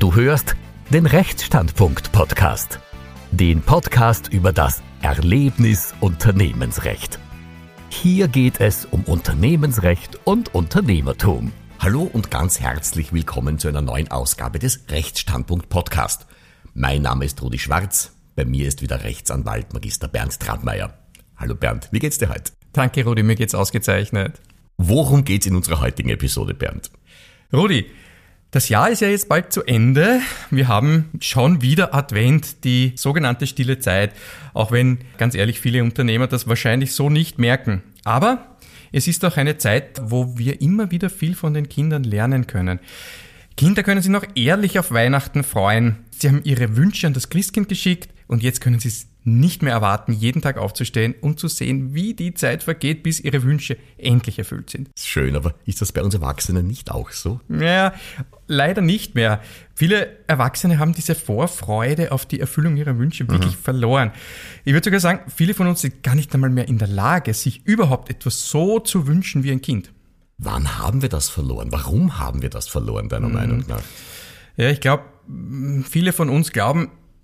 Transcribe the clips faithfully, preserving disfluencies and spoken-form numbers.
Du hörst den Rechtsstandpunkt-Podcast. Den Podcast über das Erlebnis Unternehmensrecht. Hier geht es um Unternehmensrecht und Unternehmertum. Hallo und ganz herzlich willkommen zu einer neuen Ausgabe des Rechtsstandpunkt-Podcast. Mein Name ist Rudi Schwarz, bei mir ist wieder Rechtsanwalt Magister Bernd Trattmeier. Hallo Bernd, wie geht's dir heute? Danke Rudi, mir geht's ausgezeichnet. Worum geht's in unserer heutigen Episode, Bernd? Rudi, das Jahr ist ja jetzt bald zu Ende. Wir haben schon wieder Advent, die sogenannte stille Zeit. Auch wenn, ganz ehrlich, viele Unternehmer das wahrscheinlich so nicht merken. Aber es ist auch eine Zeit, wo wir immer wieder viel von den Kindern lernen können. Kinder können sich noch ehrlich auf Weihnachten freuen. Sie haben ihre Wünsche an das Christkind geschickt und jetzt können sie es nicht mehr erwarten, jeden Tag aufzustehen und zu sehen, wie die Zeit vergeht, bis ihre Wünsche endlich erfüllt sind. Schön, aber ist das bei uns Erwachsenen nicht auch so? Ja, leider nicht mehr. Viele Erwachsene haben diese Vorfreude auf die Erfüllung ihrer Wünsche wirklich mhm. verloren. Ich würde sogar sagen, viele von uns sind gar nicht einmal mehr in der Lage, sich überhaupt etwas so zu wünschen wie ein Kind. Wann haben wir das verloren? Warum haben wir das verloren, deiner mhm. Meinung nach? Ja, ich glaube, viele von uns glauben,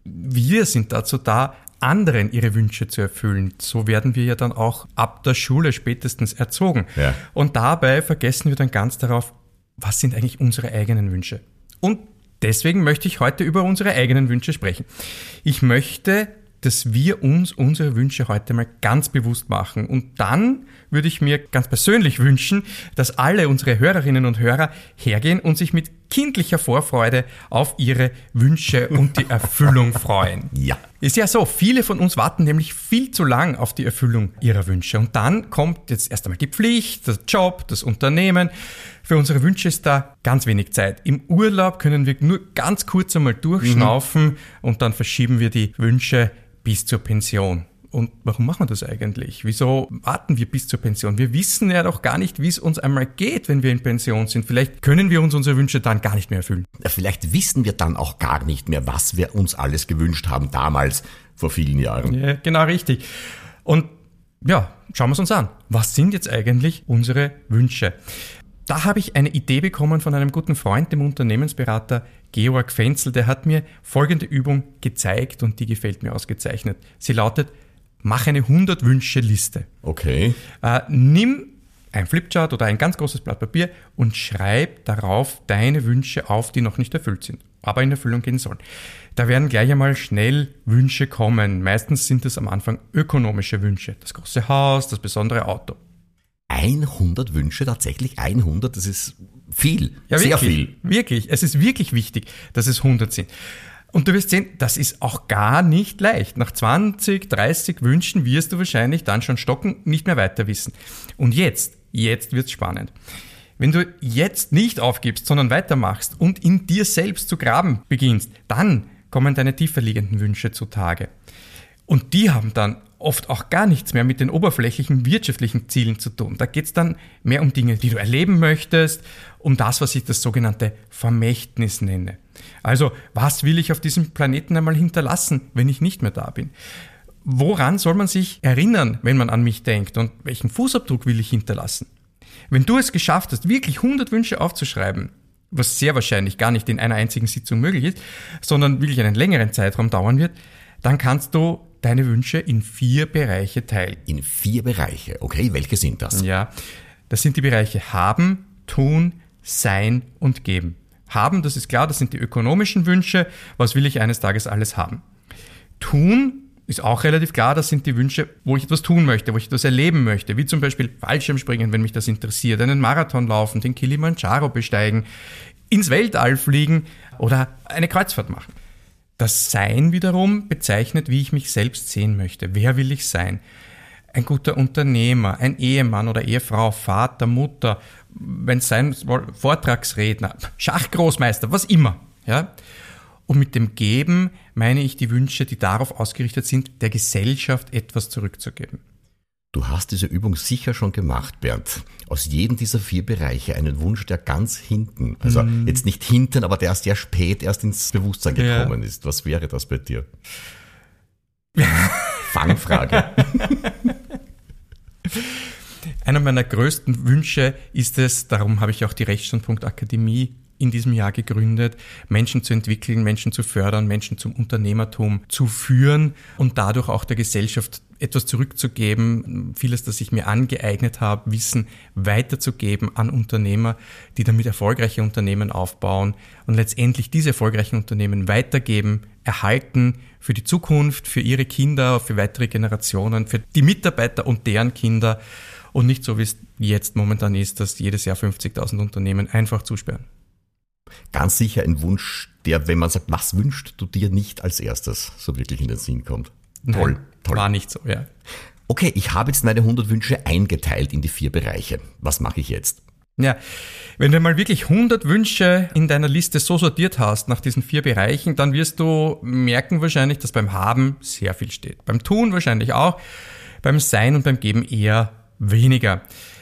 wir sind dazu da, anderen ihre Wünsche zu erfüllen. So werden wir ja dann auch ab der Schule spätestens erzogen. Ja. Und dabei vergessen wir dann ganz darauf, was sind eigentlich unsere eigenen Wünsche? Und deswegen möchte ich heute über unsere eigenen Wünsche sprechen. Ich möchte, dass wir uns unsere Wünsche heute mal ganz bewusst machen. Und dann würde ich mir ganz persönlich wünschen, dass alle unsere Hörerinnen und Hörer hergehen und sich mit kindlicher Vorfreude auf ihre Wünsche und die Erfüllung freuen. Ja. Ist ja so, viele von uns warten nämlich viel zu lang auf die Erfüllung ihrer Wünsche. Und dann kommt jetzt erst einmal die Pflicht, der Job, das Unternehmen. Für unsere Wünsche ist da ganz wenig Zeit. Im Urlaub können wir nur ganz kurz einmal durchschnaufen mhm. und dann verschieben wir die Wünsche bis zur Pension. Und warum machen wir das eigentlich? Wieso warten wir bis zur Pension? Wir wissen ja doch gar nicht, wie es uns einmal geht, wenn wir in Pension sind. Vielleicht können wir uns unsere Wünsche dann gar nicht mehr erfüllen. Vielleicht wissen wir dann auch gar nicht mehr, was wir uns alles gewünscht haben damals, vor vielen Jahren. Ja, genau richtig. Und ja, schauen wir es uns an. Was sind jetzt eigentlich unsere Wünsche? Da habe ich eine Idee bekommen von einem guten Freund, dem Unternehmensberater Georg Fenzel. Der hat mir folgende Übung gezeigt und die gefällt mir ausgezeichnet. Sie lautet: Mach eine hundert-Wünsche-Liste. Okay. Äh, nimm ein Flipchart oder ein ganz großes Blatt Papier und schreib darauf deine Wünsche auf, die noch nicht erfüllt sind, aber in Erfüllung gehen sollen. Da werden gleich einmal schnell Wünsche kommen. Meistens sind es am Anfang ökonomische Wünsche. Das große Haus, das besondere Auto. hundert Wünsche, tatsächlich hundert, das ist viel, ja, sehr wirklich, viel. Wirklich, es ist wirklich wichtig, dass es hundert sind. Und du wirst sehen, das ist auch gar nicht leicht. Nach zwanzig, dreißig Wünschen wirst du wahrscheinlich dann schon stocken, nicht mehr weiter wissen. Und jetzt, jetzt wird's spannend. Wenn du jetzt nicht aufgibst, sondern weitermachst und in dir selbst zu graben beginnst, dann kommen deine tiefer liegenden Wünsche zutage. Und die haben dann oft auch gar nichts mehr mit den oberflächlichen wirtschaftlichen Zielen zu tun. Da geht's dann mehr um Dinge, die du erleben möchtest, um das, was ich das sogenannte Vermächtnis nenne. Also, was will ich auf diesem Planeten einmal hinterlassen, wenn ich nicht mehr da bin? Woran soll man sich erinnern, wenn man an mich denkt? Und welchen Fußabdruck will ich hinterlassen? Wenn du es geschafft hast, wirklich hundert Wünsche aufzuschreiben, was sehr wahrscheinlich gar nicht in einer einzigen Sitzung möglich ist, sondern wirklich einen längeren Zeitraum dauern wird, dann kannst du deine Wünsche in vier Bereiche teilen. In vier Bereiche, okay, welche sind das? Ja, das sind die Bereiche Haben, Tun, Sein und Geben. Haben, das ist klar, das sind die ökonomischen Wünsche. Was will ich eines Tages alles haben? Tun ist auch relativ klar, das sind die Wünsche, wo ich etwas tun möchte, wo ich etwas erleben möchte, wie zum Beispiel Fallschirmspringen, wenn mich das interessiert, einen Marathon laufen, den Kilimanjaro besteigen, ins Weltall fliegen oder eine Kreuzfahrt machen. Das Sein wiederum bezeichnet, wie ich mich selbst sehen möchte. Wer will ich sein? Ein guter Unternehmer, ein Ehemann oder Ehefrau, Vater, Mutter, wenn es sein soll, Vortragsredner, Schachgroßmeister, was immer. Ja? Und mit dem Geben meine ich die Wünsche, die darauf ausgerichtet sind, der Gesellschaft etwas zurückzugeben. Du hast diese Übung sicher schon gemacht, Bernd. Aus jedem dieser vier Bereiche einen Wunsch, der ganz hinten, also mm. jetzt nicht hinten, aber der sehr spät erst ins Bewusstsein gekommen ja. ist. Was wäre das bei dir? Fangfrage. Einer meiner größten Wünsche ist es, darum habe ich auch die Rechtsstandpunkt Akademie in diesem Jahr gegründet, Menschen zu entwickeln, Menschen zu fördern, Menschen zum Unternehmertum zu führen und dadurch auch der Gesellschaft etwas zurückzugeben, vieles, das ich mir angeeignet habe, Wissen weiterzugeben an Unternehmer, die damit erfolgreiche Unternehmen aufbauen und letztendlich diese erfolgreichen Unternehmen weitergeben, erhalten für die Zukunft, für ihre Kinder, für weitere Generationen, für die Mitarbeiter und deren Kinder und nicht so, wie es jetzt momentan ist, dass jedes Jahr fünfzigtausend Unternehmen einfach zusperren. Ganz sicher ein Wunsch, der, wenn man sagt, was wünschst du dir, nicht als erstes so wirklich in den Sinn kommt. Toll, Nein, toll. War nicht so, ja. Okay, ich habe jetzt meine hundert Wünsche eingeteilt in die vier Bereiche. Was mache ich jetzt? Ja, wenn du mal wirklich hundert Wünsche in deiner Liste so sortiert hast nach diesen vier Bereichen, dann wirst du merken wahrscheinlich, dass beim Haben sehr viel steht. Beim Tun wahrscheinlich auch, beim Sein und beim Geben eher weniger.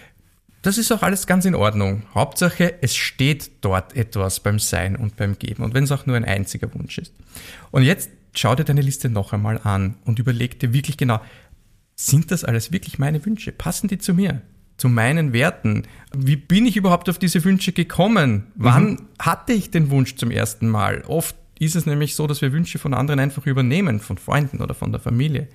Das ist auch alles ganz in Ordnung. Hauptsache, es steht dort etwas beim Sein und beim Geben. Und wenn es auch nur ein einziger Wunsch ist. Und jetzt schau dir deine Liste noch einmal an und überleg dir wirklich genau, sind das alles wirklich meine Wünsche? Passen die zu mir? Zu meinen Werten? Wie bin ich überhaupt auf diese Wünsche gekommen? Wann mhm. hatte ich den Wunsch zum ersten Mal? Oft ist es nämlich so, dass wir Wünsche von anderen einfach übernehmen, von Freunden oder von der Familie.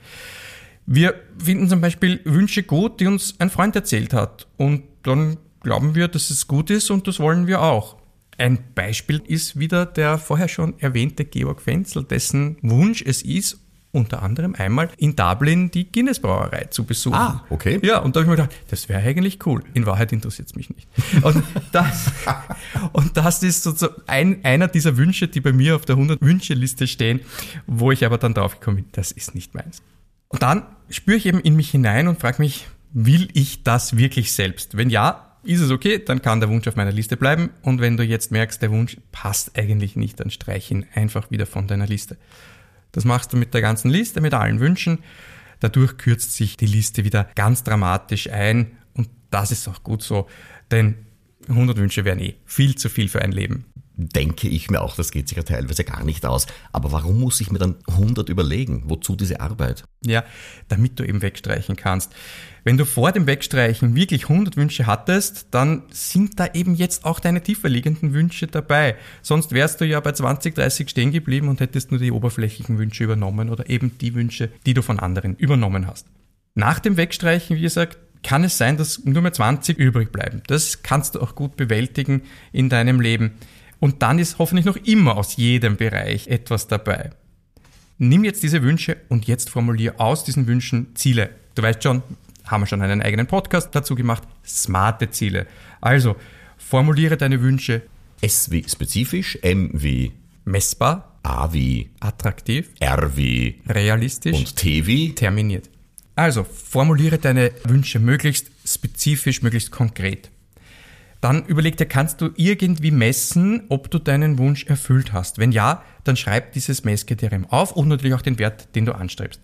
Wir finden zum Beispiel Wünsche gut, die uns ein Freund erzählt hat. Und dann glauben wir, dass es gut ist und das wollen wir auch. Ein Beispiel ist wieder der vorher schon erwähnte Georg Fenzel, dessen Wunsch es ist, unter anderem einmal in Dublin die Guinness-Brauerei zu besuchen. Ah, okay. Ja, und da habe ich mir gedacht, das wäre eigentlich cool. In Wahrheit interessiert es mich nicht. Und das, und das ist sozusagen ein, einer dieser Wünsche, die bei mir auf der hundert-Wünsche-Liste stehen, wo ich aber dann drauf gekommen bin, das ist nicht meins. Und dann spüre ich eben in mich hinein und frage mich, will ich das wirklich selbst? Wenn ja, ist es okay, dann kann der Wunsch auf meiner Liste bleiben. Und wenn du jetzt merkst, der Wunsch passt eigentlich nicht, dann streich ihn einfach wieder von deiner Liste. Das machst du mit der ganzen Liste, mit allen Wünschen. Dadurch kürzt sich die Liste wieder ganz dramatisch ein. Und das ist auch gut so, denn hundert Wünsche wären eh viel zu viel für ein Leben. Denke ich mir auch, das geht sich ja teilweise gar nicht aus. Aber warum muss ich mir dann hundert überlegen? Wozu diese Arbeit? Ja, damit du eben wegstreichen kannst. Wenn du vor dem Wegstreichen wirklich hundert Wünsche hattest, dann sind da eben jetzt auch deine tiefer liegenden Wünsche dabei. Sonst wärst du ja bei zwanzig, dreißig stehen geblieben und hättest nur die oberflächlichen Wünsche übernommen oder eben die Wünsche, die du von anderen übernommen hast. Nach dem Wegstreichen, wie gesagt, kann es sein, dass nur mehr zwanzig übrig bleiben. Das kannst du auch gut bewältigen in deinem Leben. Und dann ist hoffentlich noch immer aus jedem Bereich etwas dabei. Nimm jetzt diese Wünsche und jetzt formulier aus diesen Wünschen Ziele. Du weißt schon, haben wir schon einen eigenen Podcast dazu gemacht, smarte Ziele. Also, formuliere deine Wünsche. S wie spezifisch, M wie messbar, A wie attraktiv, R wie realistisch und T wie terminiert. Also, formuliere deine Wünsche möglichst spezifisch, möglichst konkret. Dann überleg dir, kannst du irgendwie messen, ob du deinen Wunsch erfüllt hast? Wenn ja, dann schreib dieses Messkriterium auf und natürlich auch den Wert, den du anstrebst.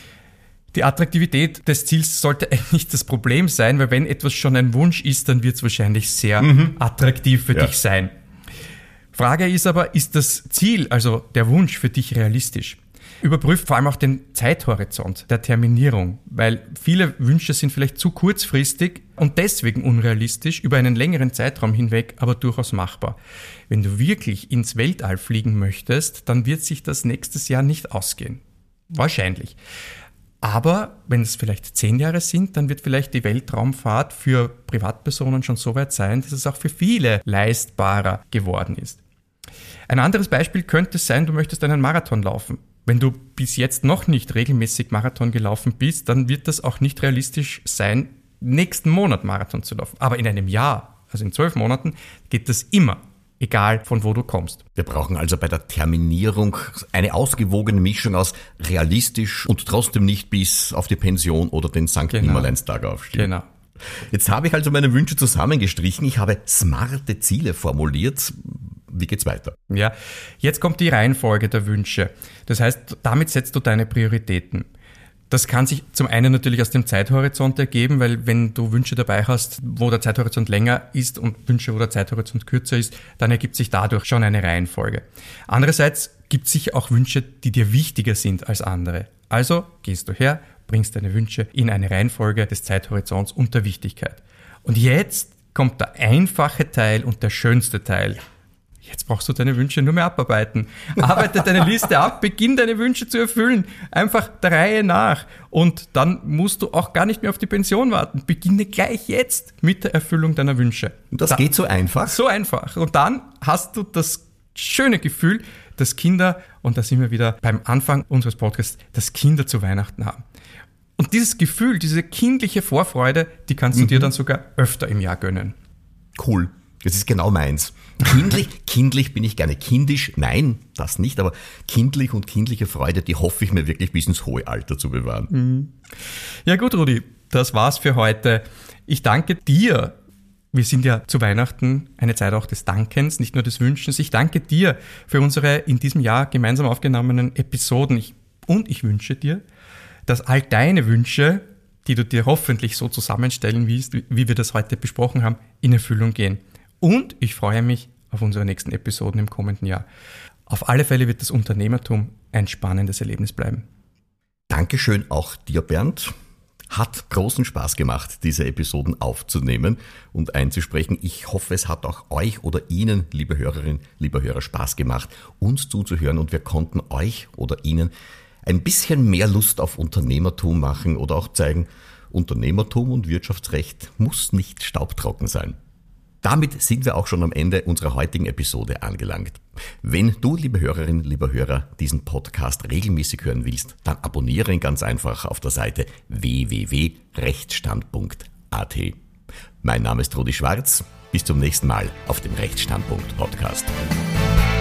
Die Attraktivität des Ziels sollte eigentlich nicht das Problem sein, weil wenn etwas schon ein Wunsch ist, dann wird es wahrscheinlich sehr mhm. attraktiv für ja. dich sein. Frage ist aber, ist das Ziel, also der Wunsch für dich realistisch? Überprüf vor allem auch den Zeithorizont der Terminierung, weil viele Wünsche sind vielleicht zu kurzfristig und deswegen unrealistisch, über einen längeren Zeitraum hinweg, aber durchaus machbar. Wenn du wirklich ins Weltall fliegen möchtest, dann wird sich das nächstes Jahr nicht ausgehen. Wahrscheinlich. Aber wenn es vielleicht zehn Jahre sind, dann wird vielleicht die Weltraumfahrt für Privatpersonen schon so weit sein, dass es auch für viele leistbarer geworden ist. Ein anderes Beispiel könnte sein, du möchtest einen Marathon laufen. Wenn du bis jetzt noch nicht regelmäßig Marathon gelaufen bist, dann wird das auch nicht realistisch sein, nächsten Monat Marathon zu laufen. Aber in einem Jahr, also in zwölf Monaten, geht das immer, egal von wo du kommst. Wir brauchen also bei der Terminierung eine ausgewogene Mischung aus realistisch und trotzdem nicht bis auf die Pension oder den Sankt Genau. Nimmerleinstag aufstehen. Genau. Jetzt habe ich also meine Wünsche zusammengestrichen. Ich habe smarte Ziele formuliert. Wie geht's weiter? Ja, jetzt kommt die Reihenfolge der Wünsche. Das heißt, damit setzt du deine Prioritäten. Das kann sich zum einen natürlich aus dem Zeithorizont ergeben, weil wenn du Wünsche dabei hast, wo der Zeithorizont länger ist und Wünsche, wo der Zeithorizont kürzer ist, dann ergibt sich dadurch schon eine Reihenfolge. Andererseits gibt es sicher auch Wünsche, die dir wichtiger sind als andere. Also gehst du her, bringst deine Wünsche in eine Reihenfolge des Zeithorizonts und der Wichtigkeit. Und jetzt kommt der einfache Teil und der schönste Teil. Jetzt brauchst du deine Wünsche nur mehr abarbeiten. Arbeite deine Liste ab, beginn deine Wünsche zu erfüllen. Einfach der Reihe nach. Und dann musst du auch gar nicht mehr auf die Pension warten. Beginne gleich jetzt mit der Erfüllung deiner Wünsche. Und das da, geht so einfach? So einfach. Und dann hast du das schöne Gefühl, dass Kinder, und da sind wir wieder beim Anfang unseres Podcasts, dass Kinder zu Weihnachten haben. Und dieses Gefühl, diese kindliche Vorfreude, die kannst du mhm. dir dann sogar öfter im Jahr gönnen. Cool. Das ist genau meins. Kindlich, kindlich bin ich gerne. Kindisch, nein, das nicht, aber kindlich und kindliche Freude, die hoffe ich mir wirklich bis ins hohe Alter zu bewahren. Mhm. Ja gut, Rudi, das war's für heute. Ich danke dir. Wir sind ja zu Weihnachten eine Zeit auch des Dankens, nicht nur des Wünschens. Ich danke dir für unsere in diesem Jahr gemeinsam aufgenommenen Episoden. Ich, und ich wünsche dir, dass all deine Wünsche, die du dir hoffentlich so zusammenstellen willst, wie wir das heute besprochen haben, in Erfüllung gehen. Und ich freue mich auf unsere nächsten Episoden im kommenden Jahr. Auf alle Fälle wird das Unternehmertum ein spannendes Erlebnis bleiben. Dankeschön auch dir, Bernd. Hat großen Spaß gemacht, diese Episoden aufzunehmen und einzusprechen. Ich hoffe, es hat auch euch oder Ihnen, liebe Hörerinnen, lieber Hörer, Spaß gemacht, uns zuzuhören und wir konnten euch oder Ihnen ein bisschen mehr Lust auf Unternehmertum machen oder auch zeigen, Unternehmertum und Wirtschaftsrecht muss nicht staubtrocken sein. Damit sind wir auch schon am Ende unserer heutigen Episode angelangt. Wenn du, liebe Hörerinnen, lieber Hörer, diesen Podcast regelmäßig hören willst, dann abonniere ihn ganz einfach auf der Seite w w w punkt rechtsstand punkt a t. Mein Name ist Rudi Schwarz. Bis zum nächsten Mal auf dem Rechtsstandpunkt Podcast.